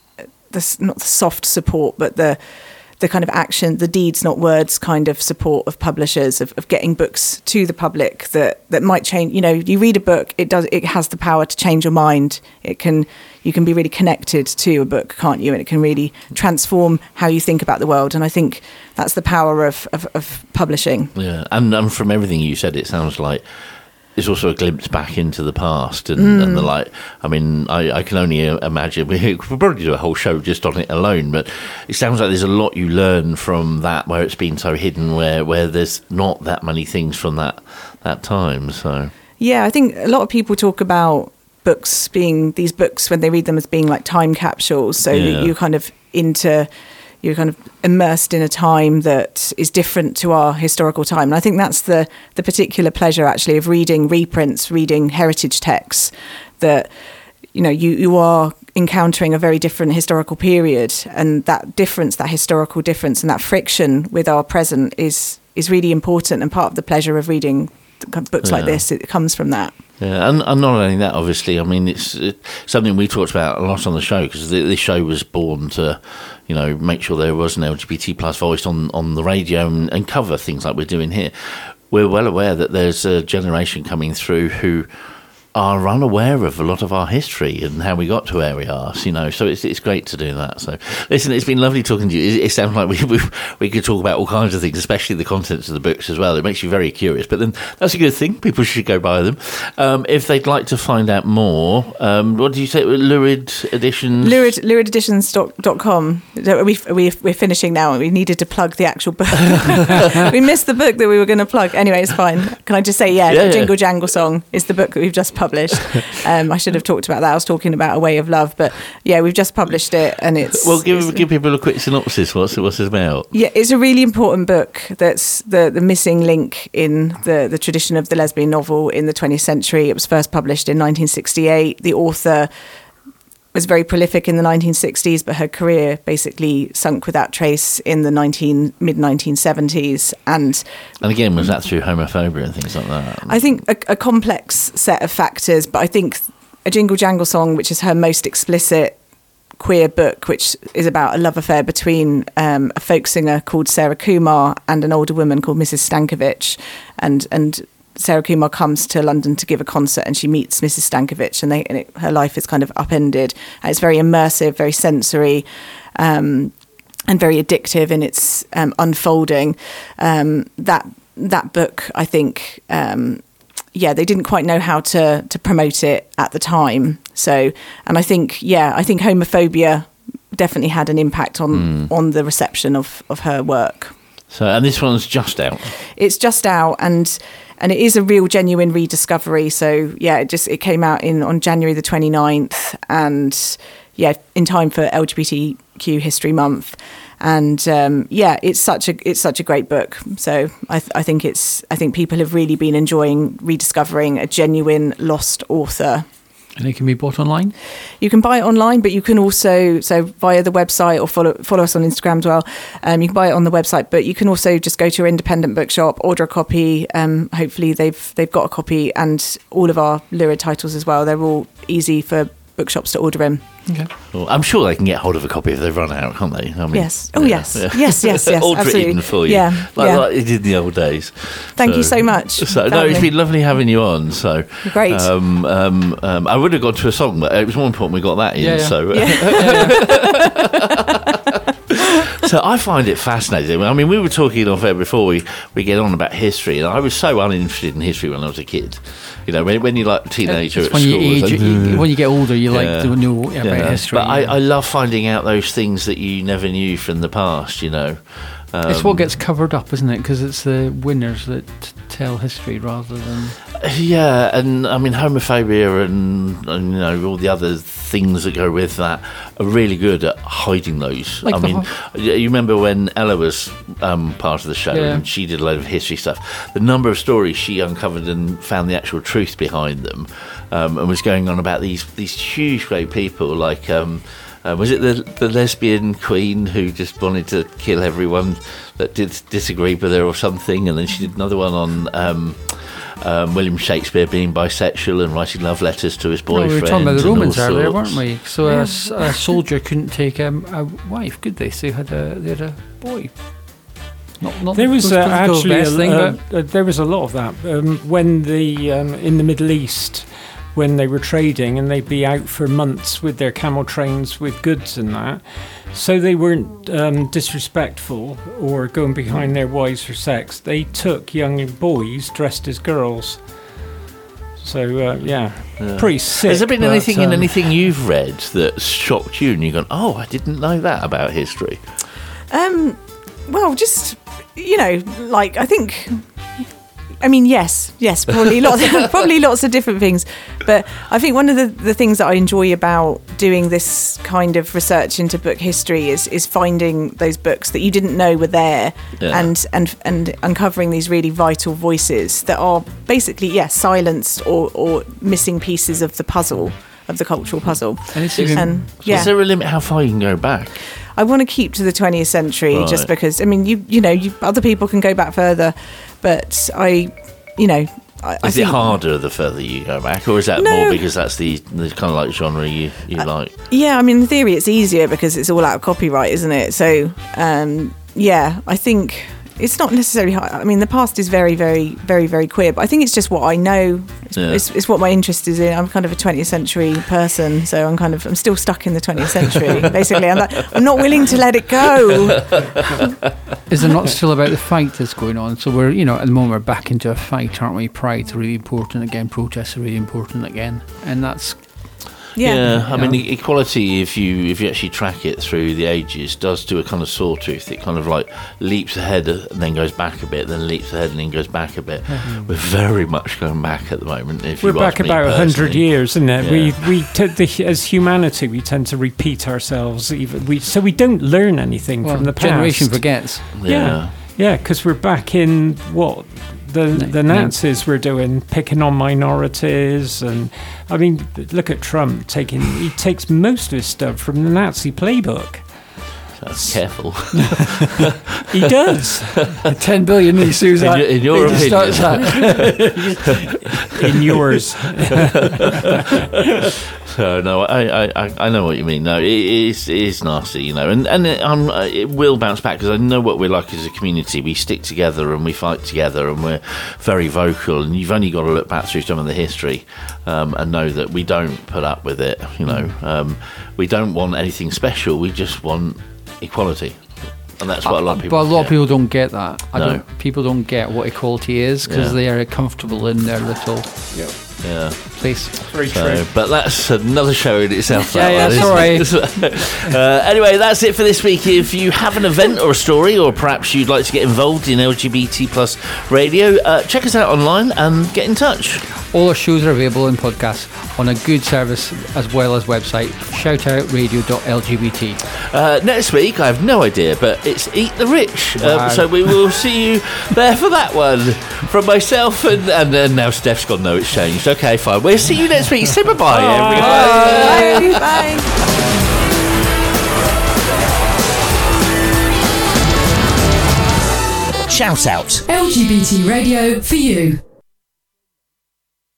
Speaker 15: not the soft support, but the kind of action, the deeds not words kind of support of publishers, of getting books to the public that might change. You read a book, it has the power to change your mind. You can be really connected to a book, can't you? And it can really transform how you think about the world. And I think that's the power of publishing.
Speaker 3: Yeah, and from everything you said, it sounds like it's also a glimpse back into the past and the like. I mean, I can only imagine, we'll probably do a whole show just on it alone, but it sounds like there's a lot you learn from that, where it's been so hidden, where there's not that many things from that time. So
Speaker 15: yeah, I think a lot of people talk about books being, these books, when they read them, as being like time capsules, so that you're kind of immersed in a time that is different to our historical time. And I think that's the particular pleasure, actually, of reading reprints, reading heritage texts, that, you are encountering a very different historical period, and that difference, that historical difference and that friction with our present is really important, and part of the pleasure of reading books like this, it comes from that.
Speaker 3: Yeah, and not only that, obviously, I mean, it's something we talked about a lot on the show, because this show was born to, make sure there was an LGBT plus voice on the radio and cover things like we're doing here. We're well aware that there's a generation coming through who are unaware of a lot of our history and how we got to where we are, so it's great to do that. So listen, it's been lovely talking to you. It sounds like we could talk about all kinds of things, especially the contents of the books as well. It makes you very curious, but then that's a good thing. People should go buy them. If they'd like to find out more, what did you say? Lurid Editions?
Speaker 15: lurideditions.com. We're finishing now, and we needed to plug the actual book. We missed the book that we were going to plug. Anyway, it's fine. Can I just say, Jingle Jangle Song is the book that we've just published. I should have talked about that. I was talking about A Way of Love, but yeah, we've just published it, and it's...
Speaker 3: Well, give people a quick synopsis. What's it about?
Speaker 15: Yeah, it's a really important book that's the missing link in the tradition of the lesbian novel in the 20th century. It was first published in 1968. The author was very prolific in the 1960s, but her career basically sunk without trace in the mid-1970s. And
Speaker 3: again, was that through homophobia and things like that?
Speaker 15: I think a complex set of factors, but I think A Jingle Jangle Song, which is her most explicit queer book, which is about a love affair between a folk singer called Sarah Kumar and an older woman called Mrs. Stankovic. And Sarah Kumar comes to London to give a concert, and she meets Mrs. Stankovic, and her life is kind of upended. And it's very immersive, very sensory, and very addictive in its unfolding. That book, I think, they didn't quite know how to promote it at the time. So, and I think homophobia definitely had an impact on the reception of her work.
Speaker 3: So, and this one's just out.
Speaker 15: It's just out, and it is a real genuine rediscovery. So, yeah, it came out on January the 29th, and in time for LGBTQ History Month. And it's such a great book. So I think people have really been enjoying rediscovering a genuine lost author.
Speaker 4: And it can be bought online?
Speaker 15: You can buy it online, but you can also, so via the website, or follow us on Instagram as well. You can buy it on the website, but you can also just go to your independent bookshop, order a copy. Hopefully they've got a copy, and all of our Lurid titles as well. They're all easy for bookshops to order in.
Speaker 4: Okay.
Speaker 3: Well, I'm sure they can get hold of a copy if they've run out, can't they? I mean,
Speaker 15: yes. Oh, yes. Yeah. Yes.
Speaker 3: Order
Speaker 15: absolutely.
Speaker 3: it in for you.
Speaker 15: Yeah.
Speaker 3: Like it did in the old days.
Speaker 15: Thank you so much.
Speaker 3: So, no, it's been lovely having you on. So
Speaker 15: great.
Speaker 3: I would have gone to a song, but it was more important we got that in.
Speaker 4: Yeah.
Speaker 3: So. So I find it fascinating. I mean, we were talking off air before we get on about history, and I was so uninterested in history when I was a kid. You know, when you're like a teenager at
Speaker 4: when
Speaker 3: school.
Speaker 4: When you get older, you like to know about history.
Speaker 3: But I love finding out those things that you never knew from the past, you know.
Speaker 4: It's what gets covered up, isn't it? Because it's the winners that tell history rather than...
Speaker 3: Yeah, and I mean, homophobia and you know, all the other things that go with that are really good at hiding those.
Speaker 4: Like
Speaker 3: you remember when Ella was part of the show, and she did a load of history stuff. The number of stories she uncovered and found the actual truth behind them, and was going on about these huge great people like... was it the lesbian queen who just wanted to kill everyone that did disagree with her or something? And then she did another one on William Shakespeare being bisexual and writing love letters to his boyfriend.
Speaker 4: We were talking about the Romans earlier, weren't we? So a soldier couldn't take a wife, could they? So they had a boy. Not
Speaker 5: there was actually
Speaker 4: but
Speaker 5: there was a lot of that when in the Middle East. When they were trading, and they'd be out for months with their camel trains with goods and that, so they weren't disrespectful or going behind their wives for sex. They took young boys dressed as girls. So pretty sick.
Speaker 3: Has there been anything in anything you've read that shocked you and you've gone, oh, I didn't know that about history?
Speaker 15: Well, just, you know, like, I think... I mean, yes, probably lots of different things. But I think one of the things that I enjoy about doing this kind of research into book history is finding those books that you didn't know were there, and uncovering these really vital voices that are basically, silenced or missing pieces of the puzzle, of the cultural puzzle.
Speaker 3: Is there a limit how far you can go back?
Speaker 15: I want to keep to the 20th century, right. Just because, I mean, you other people can go back further, but
Speaker 3: Is it harder the further you go back, or is that more because that's the kind of like genre you like?
Speaker 15: Yeah, I mean, in theory, it's easier because it's all out of copyright, isn't it? So, I think it's not necessarily hard. I mean, the past is very, very, very, very queer, but I think it's just what I know. It's what my interest is in. I'm kind of a 20th century person, so I'm still stuck in the 20th century, basically. I'm not willing to let it go.
Speaker 4: Is it not still about the fight that's going on? So we're, at the moment we're back into a fight, aren't we? Pride's really important again. Protests are really important again, and that's.
Speaker 3: Yeah, I mean, equality, if you actually track it through the ages, does do a kind of sawtooth. It kind of like leaps ahead and then goes back a bit, then leaps ahead and then goes back a bit. Mm-hmm. We're very much going back at the moment.
Speaker 5: We're back about 100 years, isn't it? Yeah. As humanity, we tend to repeat ourselves. So we don't learn anything from the past.
Speaker 4: Generation forgets.
Speaker 5: Yeah, because we're back in what? The Nazis were doing, picking on minorities, and I mean, look at Trump he takes most of his stuff from the Nazi playbook.
Speaker 3: Careful.
Speaker 5: He does.
Speaker 4: 10 billion he sues that.
Speaker 3: In your
Speaker 4: he
Speaker 3: opinion.
Speaker 4: starts that.
Speaker 5: In yours.
Speaker 3: So no, I know what you mean. No, it is nasty, you know, and it will bounce back because I know what we're like as a community. We stick together and we fight together, and we're very vocal. And you've only got to look back through some of the history and know that we don't put up with it. You know, we don't want anything special. We just want equality. And that's what a lot of people.
Speaker 4: But a lot of people don't get that.
Speaker 3: No.
Speaker 4: People don't get what equality is because they are comfortable in their little place.
Speaker 5: Very true.
Speaker 3: But that's another show in itself. Anyway, that's it for this week. If you have an event or a story, or perhaps you'd like to get involved in LGBT plus radio, check us out online and get in touch.
Speaker 4: All our shows are available in podcasts on a good service as well as website, shoutoutradio.lgbt.
Speaker 3: Next week, I have no idea, but it's Eat the Rich.
Speaker 4: Wow.
Speaker 3: So we will see you there for that one. From myself and now Steph's gone, no, it's changed. Okay, fine. We'll see you next week. Say bye-bye, everybody.
Speaker 15: Bye.
Speaker 2: Shout out.
Speaker 12: LGBT radio for you.